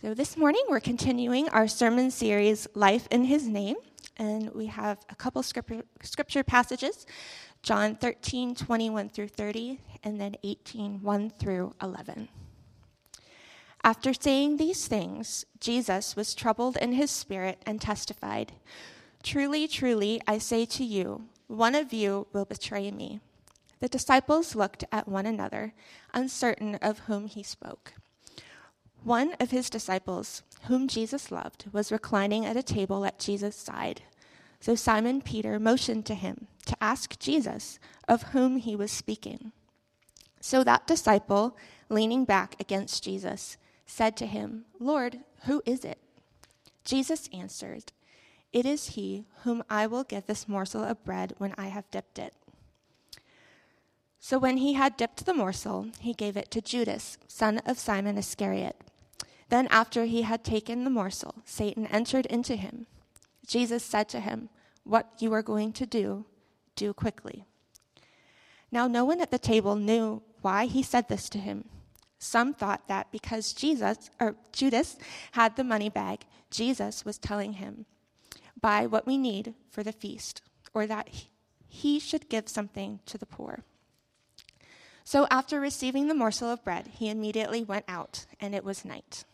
So this morning we're continuing our sermon series, Life in His Name, and we have a couple scripture passages, John 13, 21 through 30, and then 18, 1 through 11. After saying these things, Jesus was troubled in his spirit and testified, "Truly, truly, I say to you, one of you will betray me." The disciples looked at one another, uncertain of whom he spoke. One of his disciples, whom Jesus loved, was reclining at a table at Jesus' side. So Simon Peter motioned to him to ask Jesus of whom he was speaking. So that disciple, leaning back against Jesus, said to him, "Lord, who is it?" Jesus answered, "It is he whom I will give this morsel of bread when I have dipped it." So when he had dipped the morsel, he gave it to Judas, son of Simon Iscariot. Then after he had taken the morsel, Satan entered into him. Jesus said to him, "What you are going to do, do quickly." Now no one at the table knew why he said this to him. Some thought that because Judas had the money bag, Jesus was telling him, "Buy what we need for the feast," or that he should give something to the poor. So after receiving the morsel of bread, he immediately went out, and it was night.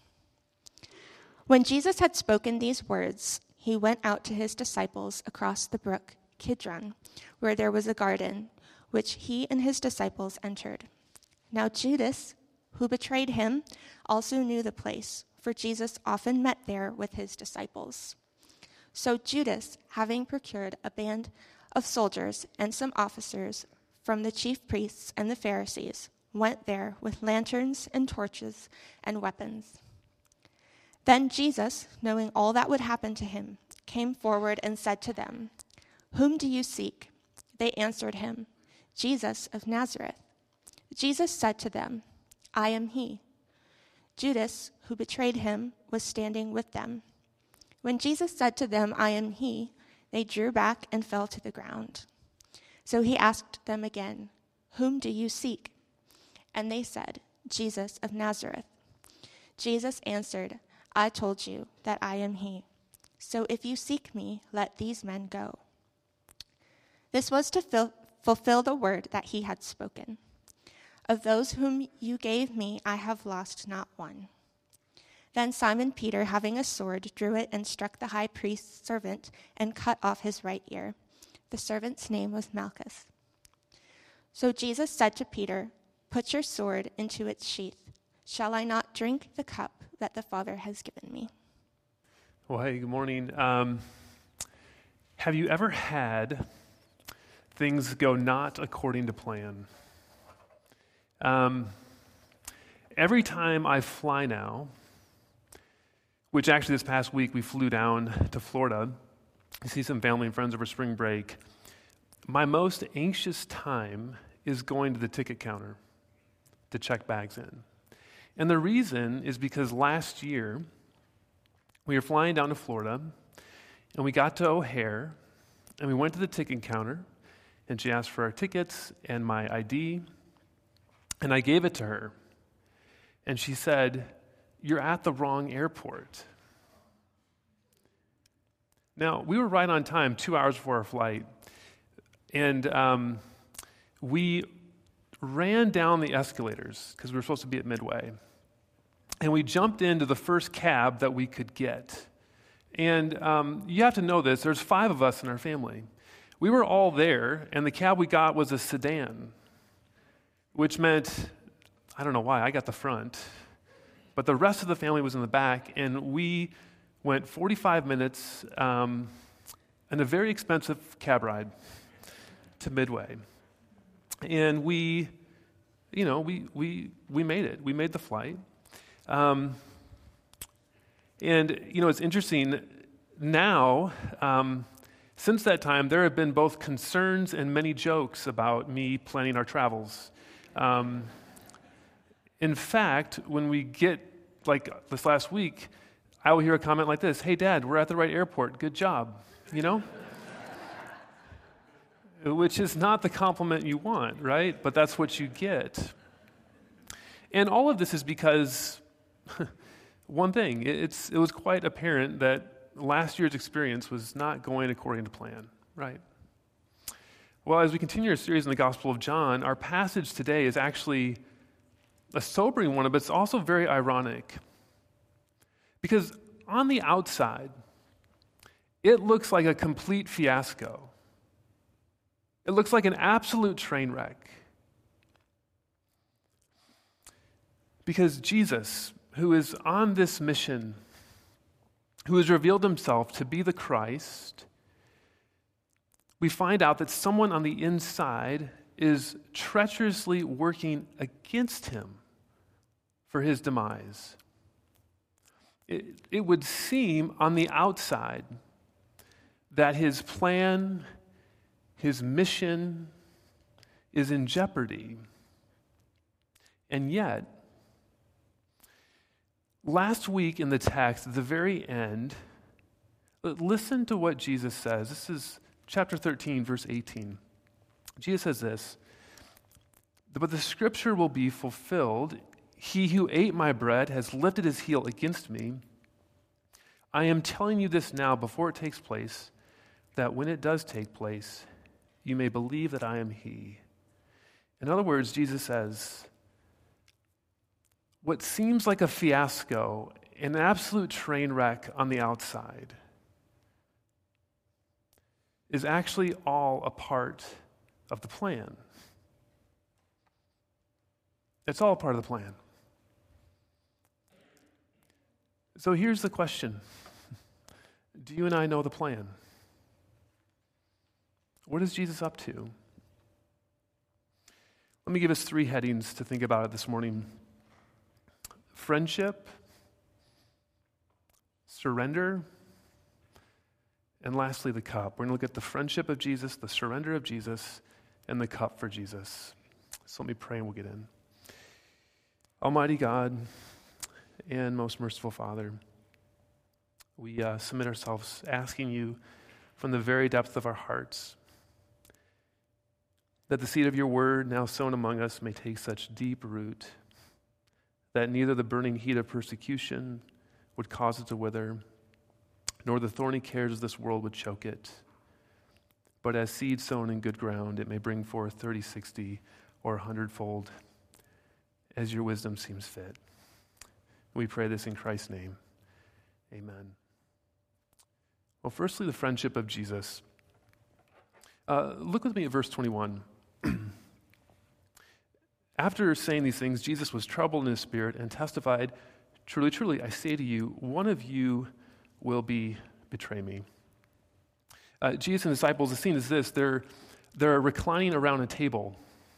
When Jesus had spoken these words, he went out to his disciples across the brook Kidron, where there was a garden, which he and his disciples entered. Now Judas, who betrayed him, also knew the place, for Jesus often met there with his disciples. So Judas, having procured a band of soldiers and some officers from the chief priests and the Pharisees, went there with lanterns and torches and weapons. Then Jesus, knowing all that would happen to him, came forward and said to them, "Whom do you seek?" They answered him, "Jesus of Nazareth." Jesus said to them, "I am he." Judas, who betrayed him, was standing with them. When Jesus said to them, "I am he," they drew back and fell to the ground. So he asked them again, "Whom do you seek?" And they said, "Jesus of Nazareth." Jesus answered, "I told you that I am he. So if you seek me, let these men go." This was to fulfill the word that he had spoken. "Of those whom you gave me, I have lost not one." Then Simon Peter, having a sword, drew it and struck the high priest's servant and cut off his right ear. The servant's name was Malchus. So Jesus said to Peter, "Put your sword into its sheath. Shall I not drink the cup that the Father has given me?" Well, hey, good morning. Have you ever had things go not according to plan? Every time I fly now, which actually this past week we flew down to Florida to see some family and friends over spring break, my most anxious time is going to the ticket counter to check bags in. And the reason is because last year we were flying down to Florida and we got to O'Hare and we went to the ticket counter and she asked for our tickets and my ID and I gave it to her. And she said, "You're at the wrong airport." Now, we were right on time, 2 hours before our flight, and we ran down the escalators because we were supposed to be at Midway, and we jumped into the first cab that we could get. And you have to know this, there's 5 of us in our family. We were all there, and the cab we got was a sedan, which meant, I don't know why, I got the front, but the rest of the family was in the back, and we went 45 minutes and a very expensive cab ride to Midway. And we made it. We made the flight. And, it's interesting. Now, since that time, there have been both concerns and many jokes about me planning our travels. In fact, when we get, like this last week, I will hear a comment like this, "Hey, Dad, we're at the right airport. Good job." Which is not the compliment you want, right? But that's what you get. And all of this is because one thing. It was quite apparent that last year's experience was not going according to plan, right? Well, as we continue our series in the Gospel of John, our passage today is actually a sobering one, but it's also very ironic. Because on the outside, it looks like a complete fiasco. It looks like an absolute train wreck. Because Jesus, who is on this mission, who has revealed himself to be the Christ, we find out that someone on the inside is treacherously working against him for his demise. It would seem on the outside that his plan, his mission is in jeopardy. And yet, last week in the text, at the very end, listen to what Jesus says. This is chapter 13, verse 18. Jesus says this, "But the scripture will be fulfilled. He who ate my bread has lifted his heel against me. I am telling you this now before it takes place, that when it does take place, you may believe that I am he." In other words, Jesus says, what seems like a fiasco, an absolute train wreck on the outside, is actually all a part of the plan. It's all a part of the plan. So here's the question. Do you and I know the plan? What is Jesus up to? Let me give us 3 headings to think about it this morning. Friendship, surrender, and lastly, the cup. We're going to look at the friendship of Jesus, the surrender of Jesus, and the cup for Jesus. So let me pray and we'll get in. Almighty God and most merciful Father, we submit ourselves asking you from the very depth of our hearts that the seed of your word now sown among us may take such deep root that neither the burning heat of persecution would cause it to wither, nor the thorny cares of this world would choke it. But as seed sown in good ground, it may bring forth 30, 60, or 100-fold, as your wisdom seems fit. We pray this in Christ's name. Amen. Well, firstly, the friendship of Jesus. Look with me at verse 21. After saying these things, Jesus was troubled in his spirit and testified, "Truly, truly, I say to you, one of you will betray me." Jesus and the disciples, the scene is this. They're reclining around a table.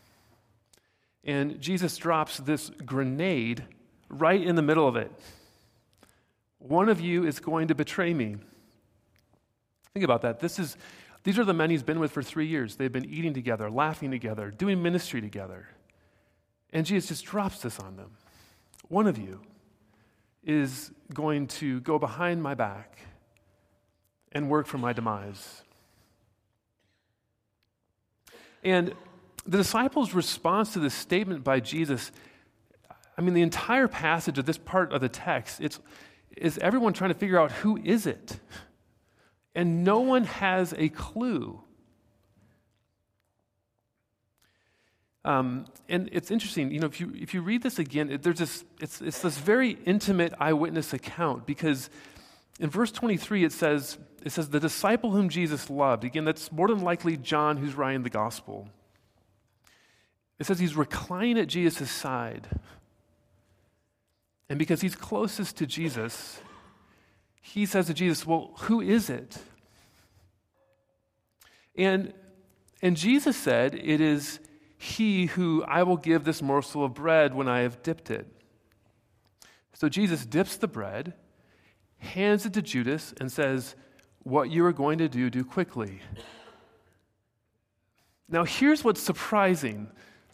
And Jesus drops this grenade right in the middle of it. One of you is going to betray me. Think about that. These are the men he's been with for 3 years. They've been eating together, laughing together, doing ministry together. And Jesus just drops this on them. One of you is going to go behind my back and work for my demise. And the disciples' response to this statement by Jesus, the entire passage of this part of the text, is everyone trying to figure out who is it? And no one has a clue. And it's interesting, if you read this again, it's this very intimate eyewitness account, because in verse 23 it says the disciple whom Jesus loved. Again, that's more than likely John who's writing the gospel. It says he's reclining at Jesus' side. And because he's closest to Jesus, he says to Jesus, "Well, who is it?" And Jesus said, "It is he who I will give this morsel of bread when I have dipped it." So Jesus dips the bread, hands it to Judas, and says, "What you are going to do quickly." Now here's what's surprising.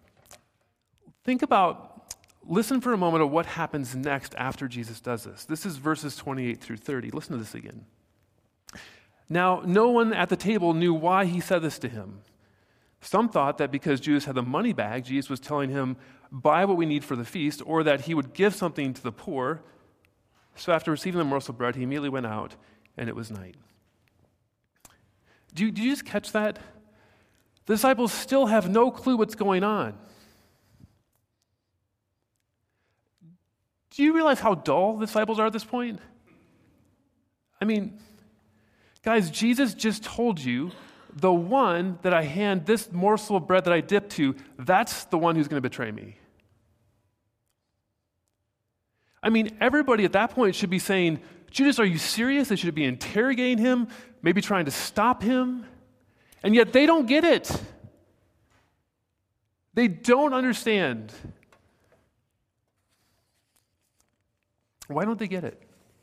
Listen for a moment of what happens next after Jesus does this. This is verses 28 through 30. Listen to this again. "Now, no one at the table knew why he said this to him. Some thought that because Judas had the money bag, Jesus was telling him, 'Buy what we need for the feast,' or that he would give something to the poor. So after receiving the morsel of bread, he immediately went out, and it was night. Do you just catch that? The disciples still have no clue what's going on. Do you realize how dull the disciples are at this point? I mean, guys, Jesus just told you the one that I hand this morsel of bread that I dip to, that's the one who's going to betray me. I mean, everybody at that point should be saying, Judas, are you serious? They should be interrogating him, maybe trying to stop him. And yet they don't get it. They don't understand. Why don't they get it?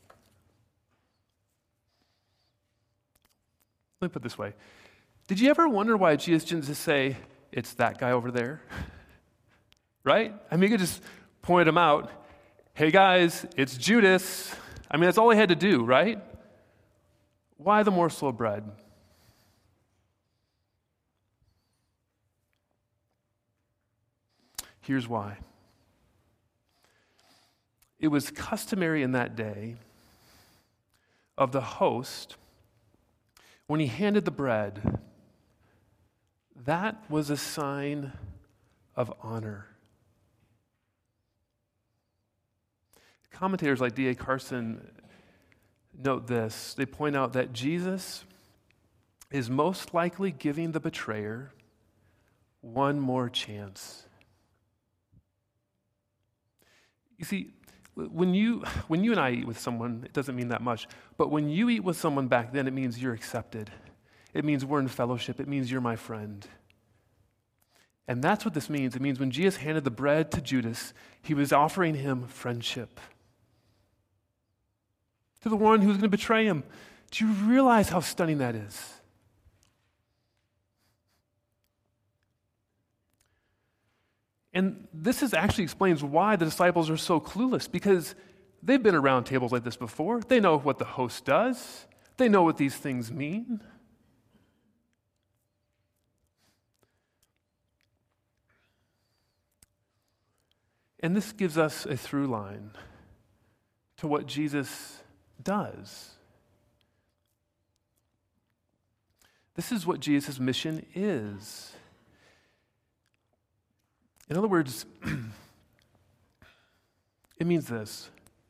Let me put it this way. Did you ever wonder why Jesus didn't just say, it's that guy over there? Right? I mean, he could just point him out. Hey guys, it's Judas. I mean, that's all he had to do, right? Why the morsel of bread? Here's why. It was customary in that day of the host, when he handed the bread, that was a sign of honor. Commentators like D.A. Carson note this. They point out that Jesus is most likely giving the betrayer one more chance. You see, when you and I eat with someone, it doesn't mean that much. But when you eat with someone back then, it means you're accepted. It means we're in fellowship. It means you're my friend. And that's what this means. It means when Jesus handed the bread to Judas, he was offering him friendship. To the one who's going to betray him. Do you realize how stunning that is? And this actually explains why the disciples are so clueless, because they've been around tables like this before. They know what the host does. They know what these things mean. And this gives us a through line to what Jesus does. This is what Jesus' mission is. In other words, it means this.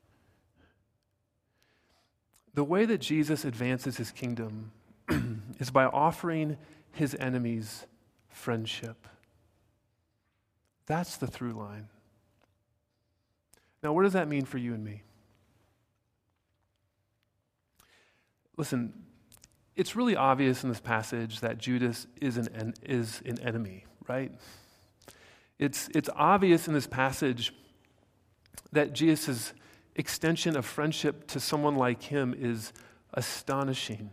The way that Jesus advances his kingdom is by offering his enemies friendship. That's the through line. Now, what does that mean for you and me? Listen, it's really obvious in this passage that Judas is an enemy, right? It's obvious in this passage that Jesus' extension of friendship to someone like him is astonishing.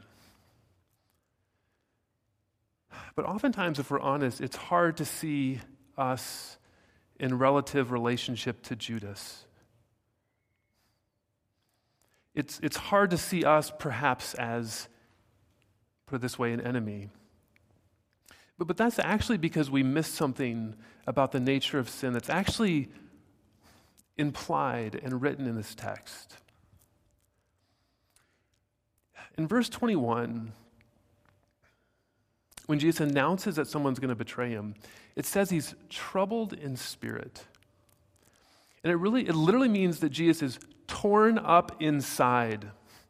But oftentimes, if we're honest, it's hard to see us in relative relationship to Judas. It's hard to see us perhaps as, put it this way, an enemy. But that's actually because we missed something about the nature of sin that's actually implied and written in this text. In verse 21, when Jesus announces that someone's going to betray him, it says he's troubled in spirit. And it literally means that Jesus is torn up inside.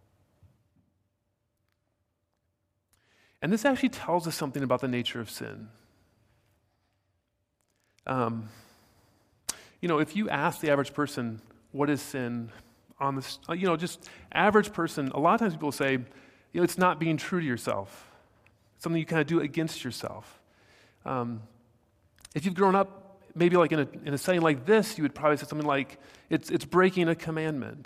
And this actually tells us something about the nature of sin. If you ask the average person, what is sin? Just average person, a lot of times people say, it's not being true to yourself. It's something you kind of do against yourself. If you've grown up, maybe like in a setting like this, you would probably say something like, it's breaking a commandment.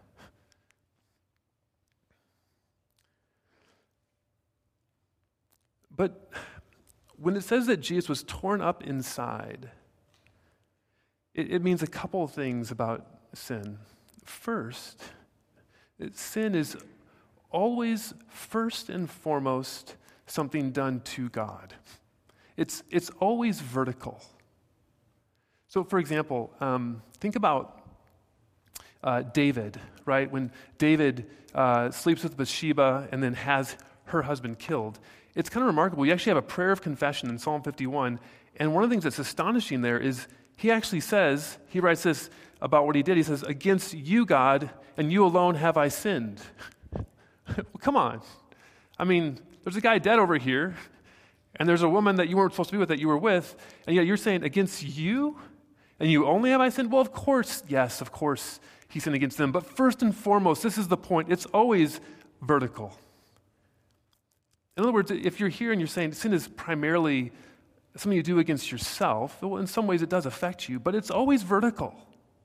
But when it says that Jesus was torn up inside, it means a couple of things about sin. First, sin is always first and foremost something done to God. It's always vertical. So, for example, think about David, right? When David sleeps with Bathsheba and then has her husband killed. It's kind of remarkable. You actually have a prayer of confession in Psalm 51, and one of the things that's astonishing there is he actually says, he writes this about what he did. He says, "Against you, God, and you alone have I sinned." Well, come on. I mean, there's a guy dead over here, and there's a woman that you weren't supposed to be with that you were with, and yet you're saying, "Against you, and you only have I sinned?" Well, of course, yes, of course he sinned against them. But first and foremost, this is the point, it's always vertical. In other words, if you're here and you're saying sin is primarily something you do against yourself, well, in some ways it does affect you, but it's always vertical.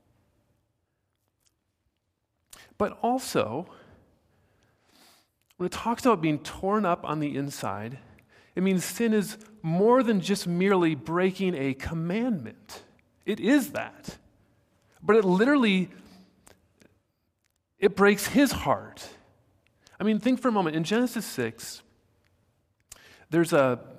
But also, when it talks about being torn up on the inside, it means sin is more than just merely breaking a commandment. It is that. But it breaks his heart. I mean, think for a moment. In Genesis 6, there's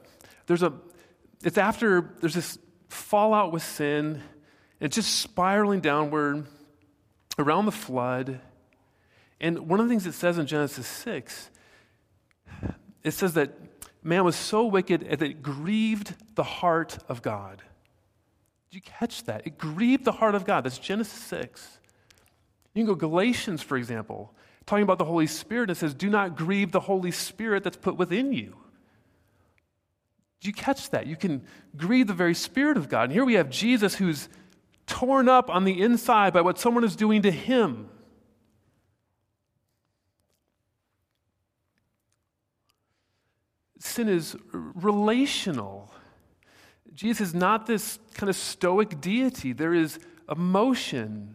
this fallout with sin. It's just spiraling downward around the flood. And one of the things it says in Genesis 6, it says that man was so wicked that it grieved the heart of God. Did you catch that? It grieved the heart of God. That's Genesis 6. You can go Galatians, for example, talking about the Holy Spirit. It says, "Do not grieve the Holy Spirit that's put within you." Did you catch that? You can grieve the very Spirit of God. And here we have Jesus who's torn up on the inside by what someone is doing to him. Sin is relational. Jesus is not this kind of stoic deity. There is emotion.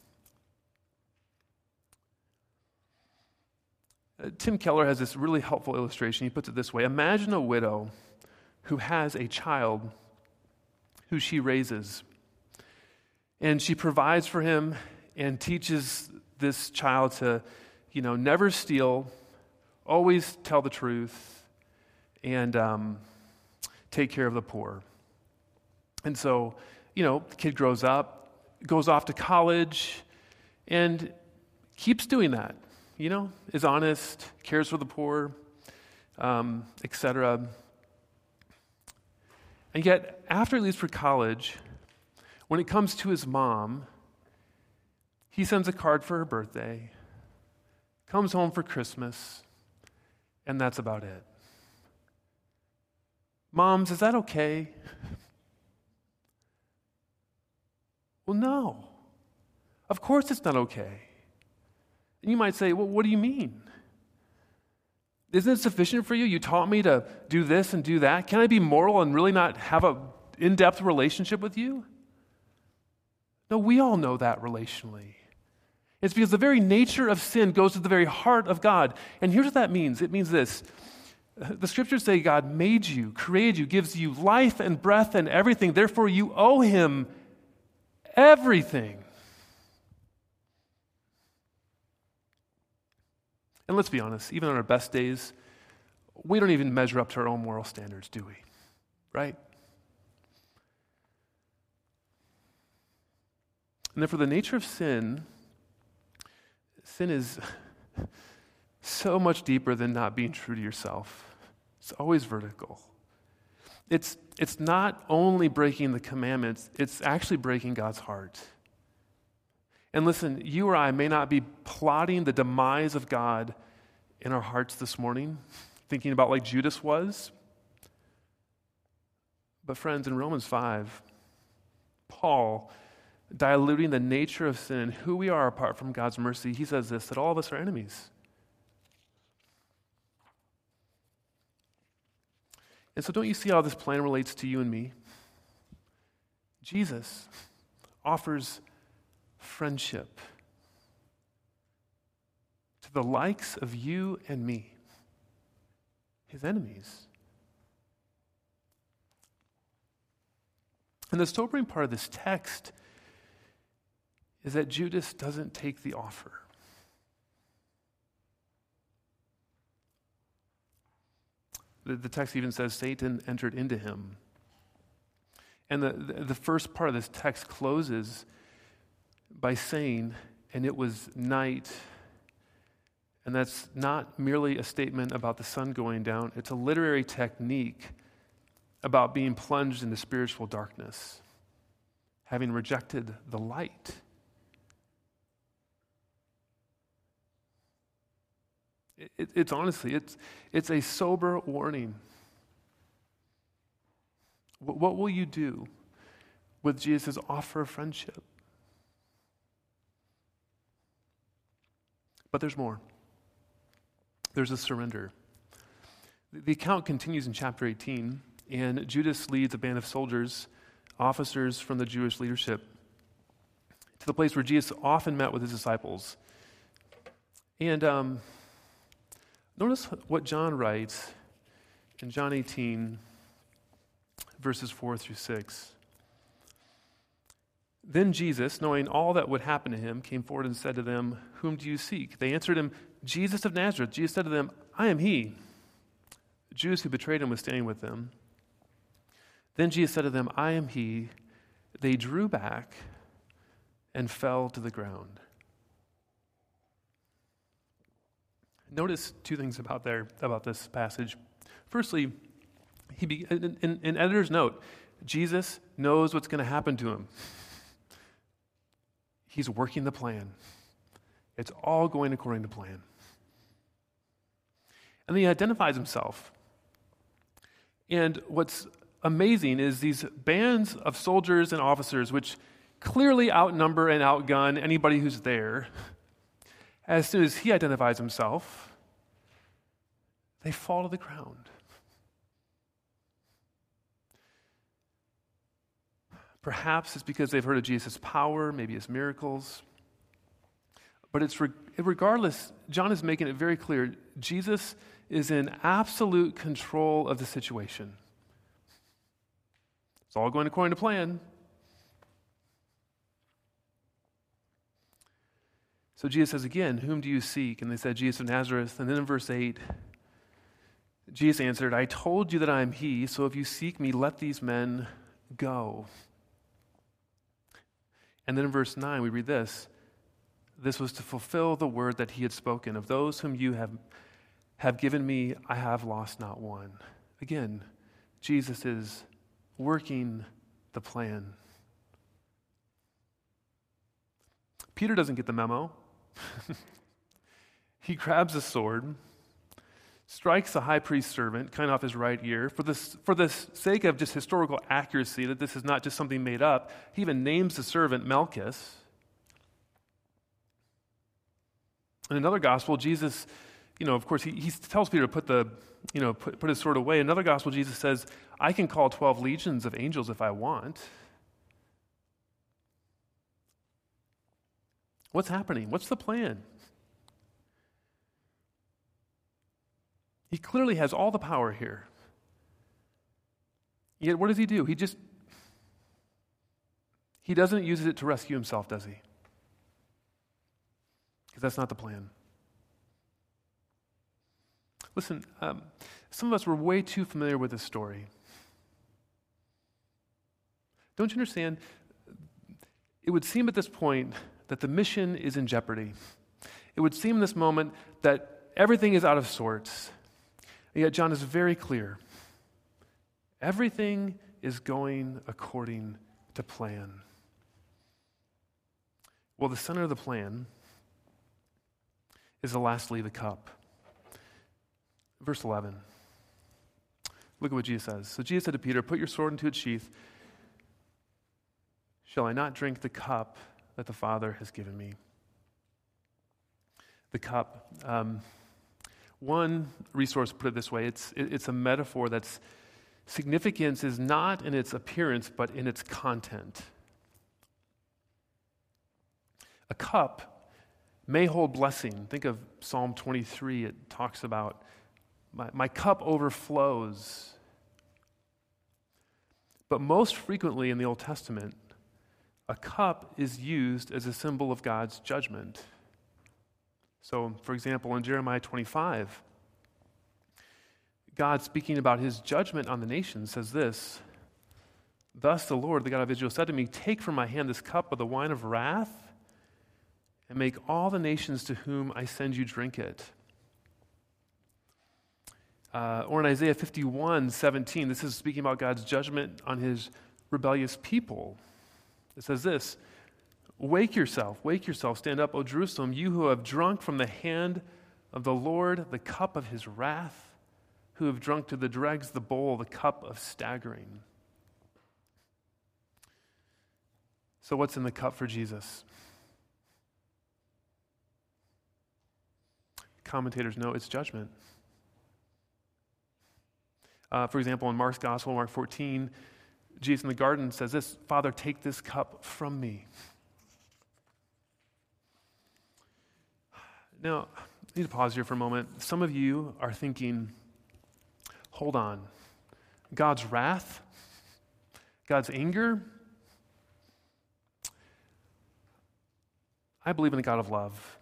Tim Keller has this really helpful illustration. He puts it this way. Imagine a widow who has a child who she raises. And she provides for him and teaches this child to, never steal, always tell the truth, and take care of the poor. And so, the kid grows up, goes off to college, and keeps doing that, is honest, cares for the poor, etc. And yet, after he leaves for college, when it comes to his mom, he sends a card for her birthday, comes home for Christmas, and that's about it. Moms, is that okay? Well, no. Of course it's not okay. And you might say, well, what do you mean? Isn't it sufficient for you? You taught me to do this and do that. Can I be moral and really not have an in-depth relationship with you? No, we all know that relationally. It's because the very nature of sin goes to the very heart of God. And here's what that means. It means this. The scriptures say God made you, created you, gives you life and breath and everything. Therefore, you owe him everything. And let's be honest, even on our best days, we don't even measure up to our own moral standards, do we? Right? And then for the nature of sin is so much deeper than not being true to yourself. It's always vertical. It's not only breaking the commandments, it's actually breaking God's heart. And listen, you or I may not be plotting the demise of God in our hearts this morning, thinking about like Judas was. But friends, in Romans 5, Paul, diluting the nature of sin and who we are apart from God's mercy, he says this, that all of us are enemies. And so don't you see how this plan relates to you and me? Jesus offers friendship to the likes of you and me, his enemies. And the sobering part of this text is that Judas doesn't take the offer. The text even says Satan entered into him. And the first part of this text closes by saying, and it was night. And that's not merely a statement about the sun going down. It's a literary technique about being plunged into spiritual darkness, having rejected the light. It's honestly, it's a sober warning. What will you do with Jesus' offer of friendship? But there's more. There's a surrender. The account continues in chapter 18, and Judas leads a band of soldiers, officers from the Jewish leadership, to the place where Jesus often met with his disciples. And notice what John writes in John 18, verses 4 through 6. Then Jesus, knowing all that would happen to him, came forward and said to them, "Whom do you seek?" They answered him, "Jesus of Nazareth." Jesus said to them, "I am he." The Jews who betrayed him were standing with them. Then Jesus said to them, "I am he." They drew back and fell to the ground. Notice two things about this passage. Firstly, in editor's note, Jesus knows what's going to happen to him. He's working the plan. It's all going according to plan. And then he identifies himself. And what's amazing is these bands of soldiers and officers, which clearly outnumber and outgun anybody who's there, as soon as he identifies himself, they fall to the ground. Perhaps it's because they've heard of Jesus' power, maybe his miracles. But regardless, John is making it very clear, Jesus is in absolute control of the situation. It's all going according to plan. So Jesus says again, "Whom do you seek?" And they said, "Jesus of Nazareth." And then in verse 8, Jesus answered, "I told you that I am he, so if you seek me, let these men go." And then in verse 9, we read this. "This was to fulfill the word that he had spoken. Of those whom you have given me, I have lost not one." Again, Jesus is working the plan. Peter doesn't get the memo. He grabs a sword, strikes the high priest's servant, kind of off his right ear. For the sake of just historical accuracy, that this is not just something made up, he even names the servant Malchus. In another gospel, Jesus, of course, he tells Peter to put his sword away. In another gospel, Jesus says, "I can call 12 legions of angels if I want." What's happening? What's the plan? He clearly has all the power here. Yet what does he do? He doesn't use it to rescue himself, does he? Because that's not the plan. Listen, some of us were way too familiar with this story. Don't you understand? It would seem at this point that the mission is in jeopardy. It would seem in this moment that everything is out of sorts. And yet John is very clear. Everything is going according to plan. Well, the center of the plan is lastly the cup. Verse 11. Look at what Jesus says. So Jesus said to Peter, "Put your sword into its sheath. Shall I not drink the cup that the Father has given me?" The cup. One resource put it this way. It's a metaphor that's significance is not in its appearance, but in its content. A cup may hold blessing. Think of Psalm 23. It talks about, my cup overflows. But most frequently in the Old Testament, a cup is used as a symbol of God's judgment. So, for example, in Jeremiah 25, God, speaking about his judgment on the nation, says this, "Thus the Lord, the God of Israel, said to me, take from my hand this cup of the wine of wrath, and make all the nations to whom I send you drink it. Or in Isaiah 51:17, this is speaking about God's judgment on his rebellious people. It says this, wake yourself, stand up, O Jerusalem, you who have drunk from the hand of the Lord the cup of his wrath, who have drunk to the dregs the bowl, the cup of staggering. So what's in the cup for Jesus? Commentators know it's judgment. For example, in Mark's Gospel, Mark 14, Jesus in the garden says this, Father, take this cup from me. Now, I need to pause here for a moment. Some of you are thinking, hold on, God's wrath, God's anger? I believe in a God of love.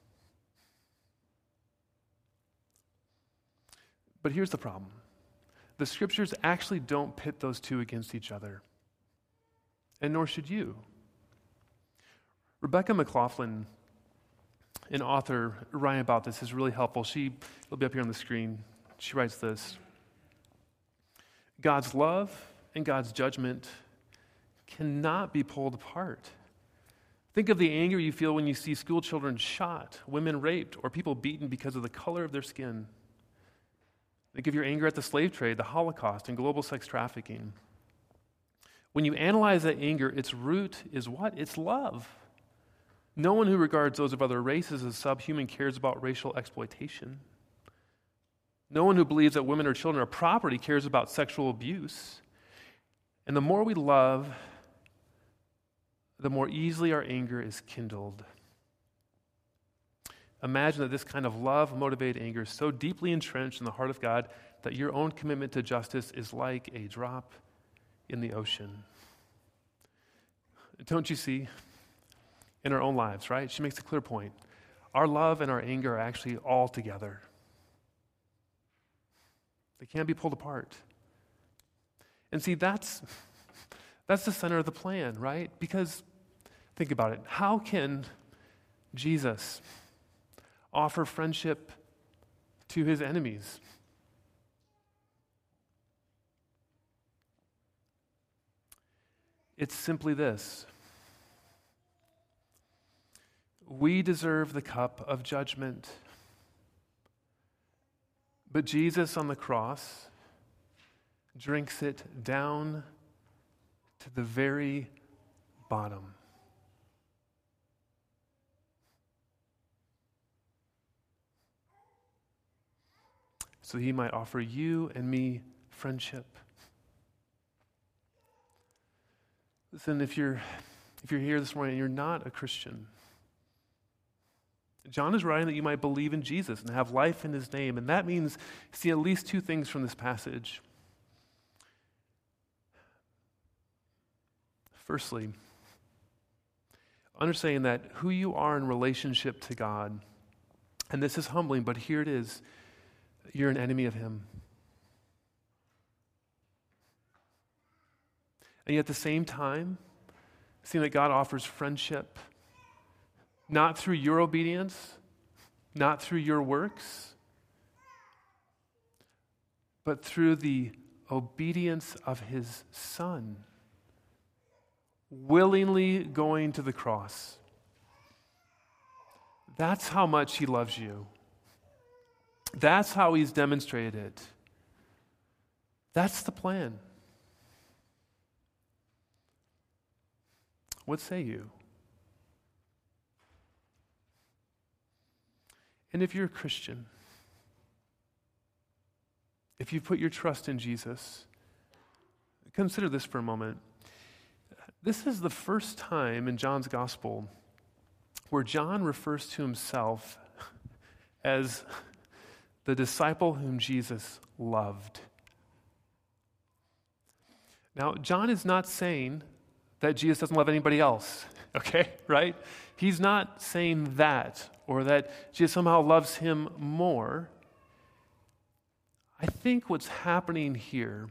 But here's the problem. The scriptures actually don't pit those two against each other, and nor should you. Rebecca McLaughlin, an author, writing about this is really helpful. It'll be up here on the screen. She writes this, God's love and God's judgment cannot be pulled apart. Think of the anger you feel when you see school children shot, women raped, or people beaten because of the color of their skin. Think of your anger at the slave trade, the Holocaust, and global sex trafficking. When you analyze that anger, its root is what? It's love. No one who regards those of other races as subhuman cares about racial exploitation. No one who believes that women or children are property cares about sexual abuse. And the more we love, the more easily our anger is kindled. Imagine that this kind of love-motivated anger is so deeply entrenched in the heart of God that your own commitment to justice is like a drop in the ocean. Don't you see? In our own lives, right? She makes a clear point. Our love and our anger are actually all together. They can't be pulled apart. And see, that's the center of the plan, right? Because, think about it. How can Jesus offer friendship to his enemies? It's simply this. We deserve the cup of judgment. But Jesus on the cross drinks it down to the very bottom. So he might offer you and me friendship. Listen, if you're here this morning and you're not a Christian, John is writing that you might believe in Jesus and have life in his name. And that means, see, at least two things from this passage. Firstly, understanding that who you are in relationship to God, and this is humbling, but here it is, you're an enemy of him. And yet at the same time, seeing that God offers friendship, not through your obedience, not through your works, but through the obedience of his Son, willingly going to the cross. That's how much he loves you. That's how he's demonstrated it. That's the plan. What say you? And if you're a Christian, if you put your trust in Jesus, consider this for a moment. This is the first time in John's gospel where John refers to himself as the disciple whom Jesus loved. Now, John is not saying that Jesus doesn't love anybody else, okay, right? He's not saying that, or that Jesus somehow loves him more. I think what's happening here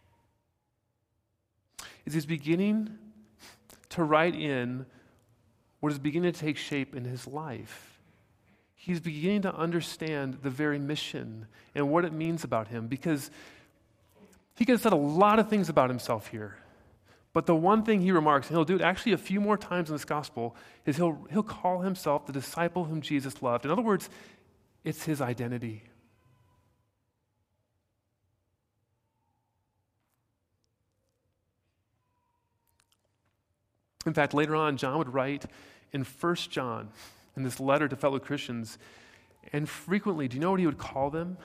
is he's beginning to write in what is beginning to take shape in his life. He's beginning to understand the very mission and what it means about him, because he could have said a lot of things about himself here. But the one thing he remarks, and he'll do it actually a few more times in this gospel, is he'll call himself the disciple whom Jesus loved. In other words, it's his identity. In fact, later on, John would write in 1 John, in this letter to fellow Christians, and frequently, do you know what he would call them?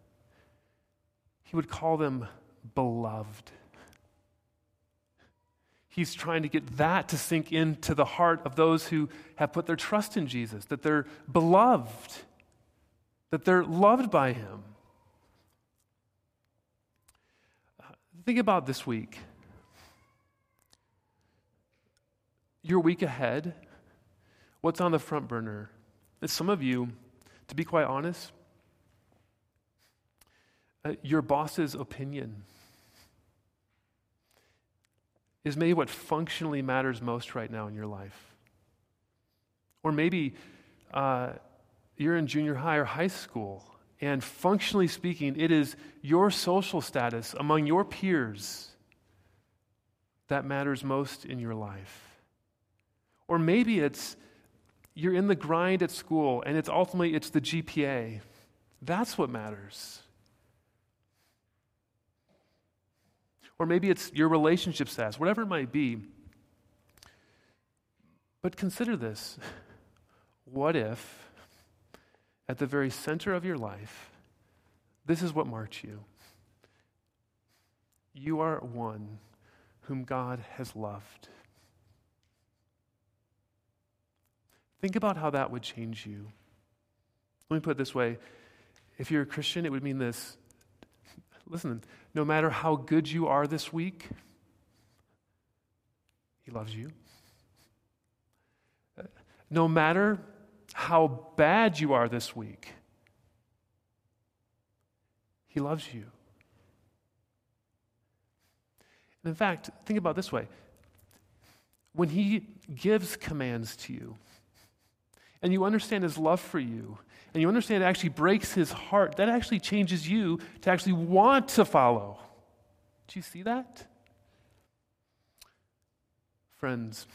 He would call them beloved. He's trying to get that to sink into the heart of those who have put their trust in Jesus, that they're beloved, that they're loved by him. Think about this week. Your week ahead, what's on the front burner? And some of you, to be quite honest, your boss's opinion is maybe what functionally matters most right now in your life. Or maybe you're in junior high or high school, and functionally speaking, it is your social status among your peers that matters most in your life. Or maybe you're in the grind at school, and it's the GPA. That's what matters. Or maybe it's your relationship status, whatever it might be. But consider this. What if, at the very center of your life, this is what marks you? You are one whom God has loved. Think about how that would change you. Let me put it this way. If you're a Christian, it would mean this. Listen, no matter how good you are this week, he loves you. No matter how bad you are this week, he loves you. And in fact, think about it this way. When he gives commands to you, and you understand his love for you, and you understand it actually breaks his heart, that actually changes you to actually want to follow. Do you see that? Friends,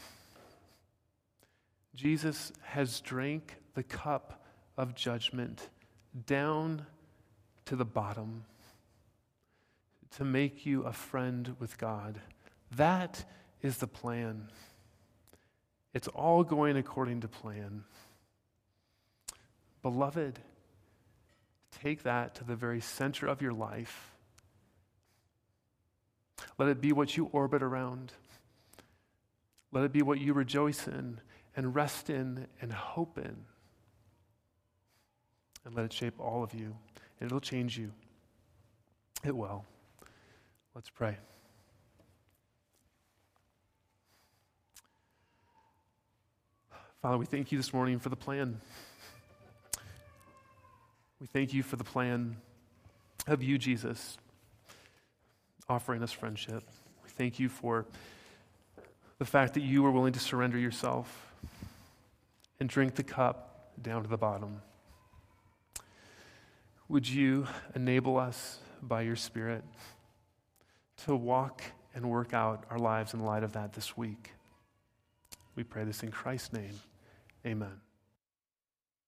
Jesus has drank the cup of judgment down to the bottom to make you a friend with God. That is the plan. It's all going according to plan. Beloved, take that to the very center of your life. Let it be what you orbit around. Let it be what you rejoice in and rest in and hope in. And let it shape all of you. And it'll change you. It will. Let's pray. Father, we thank you this morning for the plan. We thank you for the plan of you, Jesus, offering us friendship. We thank you for the fact that you were willing to surrender yourself and drink the cup down to the bottom. Would you enable us by your Spirit to walk and work out our lives in light of that this week? We pray this in Christ's name. Amen.